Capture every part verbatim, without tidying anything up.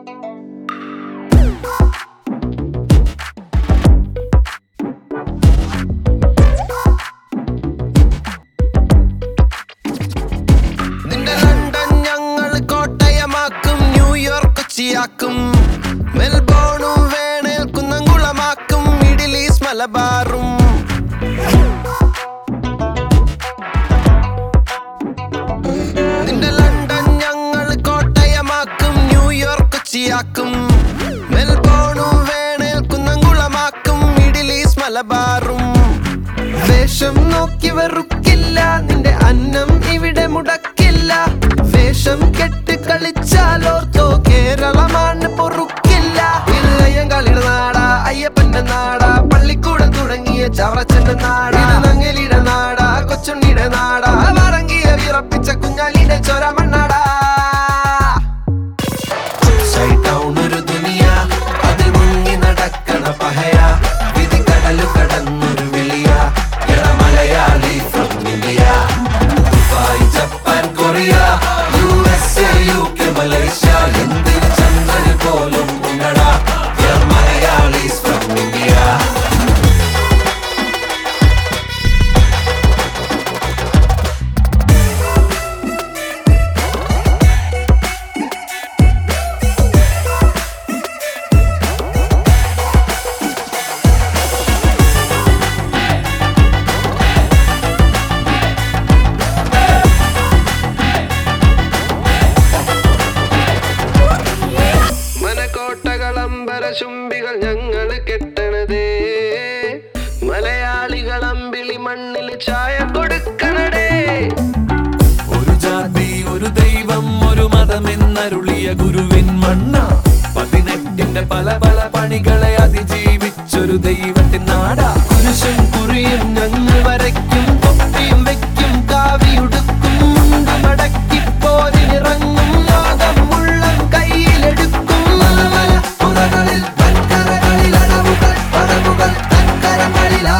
മെൽബോണും വേണേൽ കുന്നംകുളമാക്കും middle east മലബാറും നിന്റെ London ഞങ്ങൾ കോട്ടയമാക്കും ന്യൂയോർക്ക് കൊച്ചിയാക്കും മെൽബോണും വേണേൽ കുന്നംകുളമാക്കും മിഡിൽ ഈസ്റ്റ് മലബാറും വേഷം നോക്കി വെറുക്കില്ല നിന്റെ അന്നം ഇവിടെ മുടക്കില്ല വേഷം കെട്ട് കളിച്ചാലോർത്തോ കേരളമാണ് പൊറുക്കില്ല ഇളയങ്കളിയുടെ നാടാ അയ്യപ്പന്റെ നാടാ പള്ളിക്കൂടം തുടങ്ങിയ ചവറച്ചന്റെ നാടാ നങ്ങലിയുടെ നാടാ കൊച്ചുണ്ണിയുടെ നാടാ വറങ്ങിയ വിറപ്പിച്ച കുഞ്ഞാലിന്റെ ചോര മണ്ണാടാ ഒരു ദുനിയ അതിൽ മുങ്ങി നടക്കണ പഹയ വിധി കടലു കടന്നൊരു വിളിയ Malayali from India Dubai Japan Korea U S A U K Malaysia എന്തിന് ചന്ദ്രന് പോലും ഉണ്ടടാ മലയാളി ഫ്രം ഇന്ത്യ ചുംബികൾ ഞങ്ങൾ കെട്ടണതേ മലയാളികൾ അമ്പിളി മണ്ണിൽ ചായ കൊടുക്കണടേ ഒരു ജാതി ഒരു ദൈവം ഒരു മതമെന്നരുളിയ ഗുരുവിൻ മണ്ണ പതിനെട്ടിന്റെ പല പല പണികളെ അതിജീവിച്ചൊരു ദൈവത്തിൻ നാടാ കുരിശും കുറിയും ഞങ്ങൾ വരയ്ക്കും തൊപ്പിയും വെക്കും കാവിയുടുക്കും മുണ്ട് മടക്കി പോരിനിറങ്ങും ലോകം മുള്ളം കയ്യിലെടുക്കും പുറകളിൽ വൻകരകളിൽ അടവുകൾ പടവുകൾ തൻകരങ്ങളിലാ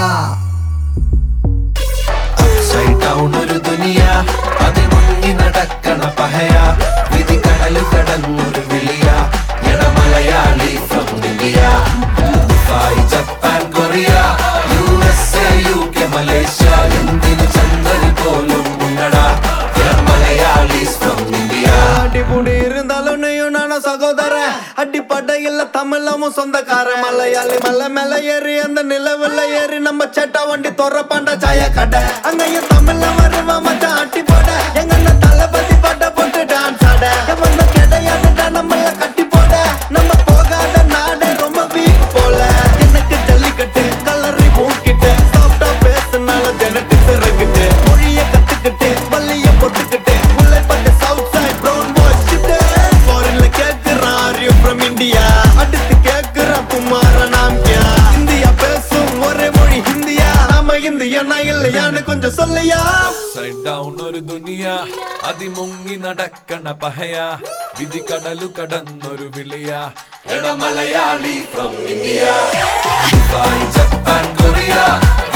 അപ്സൈഡ് ഡൗൺ ഒരു ദുനിയ അതിൽ മുങ്ങി നടക്കണ പഹയ വിധി കടലു കടന്നൊരു വിളിയ Malayali from India Dubai Japan Korea U S A U K Malaysia എന്തിനു ചന്ദ്രന് പോലും ഉണ്ടടാ മലയാളി ഫ്രം ഇന്ത്യ அடிபுடி இருந்தாலும் நீயும் நானும் சகோதர அடிப்படையில் தமிழமும் சொந்தக்கார மலையாளி மலை மேல ஏறி அந்த நிலவுல ஏறி நம்ம சேட்டா வண்டி தொற பண்ட சாய கடை அங்கேயும் தமிழ்ல வருவா மச்சான் அட்டி போட எங்க தளபதி பாட்ட போட்டு டான்ஸ் ஆட வந்து கிடையாதுடா நம்மள கட்டி போட நம்ம போகாத நாடு ரொம்ப வீக் போல எனக்கு ஜல்லிக்கட்டு கலரி பூக்கிட்டு சாப்பிட்டா பேசுனால ஜனட்டு சிறகிட்டு மொழிய கத்துக்கிட்டு வள்ளிய பொட்டுக்கிட்டு உழைப்பட்டு சவுத் சைட் ப்ரௌன் பாய்ஸ் கிட்ட ஃபாரின்ல கேக்குறான் ஆர் யூ ஃப்ரம் இந்தியா அடுத்து கேக்குறான் குமார நாம் கியா இந்தியா பேசும் ஒரே மொழி ஹிந்தியா நாம இந்தியனா இல்லையான்னு கொஞ்சம் சொல்லியா അപ്സൈഡ് ഡൗൺ ഒരു ദുനിയ അതിമുങ്ങി നടക്കണ പഹയ വിധി കടലു കടന്നൊരു വിളിയ Malayali from India Dubai Japan Korea